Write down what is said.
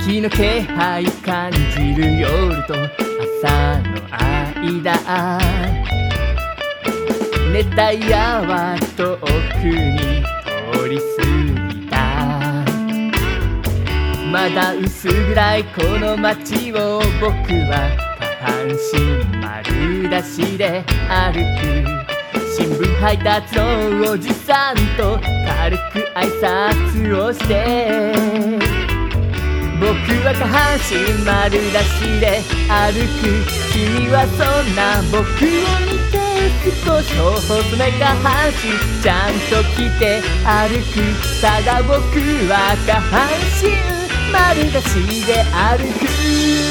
日の気配感じる夜と朝の間、熱帯夜は遠くに通り過ぎた。まだ薄暗いこの街を僕は下半身丸出しで歩く。新聞配達のおじさんと軽く挨拶をして、僕は下半身丸出しで歩く。君はそんな僕を見て少し細め下半身ちゃんと着て歩く。ただ僕は下半身丸出しで歩く。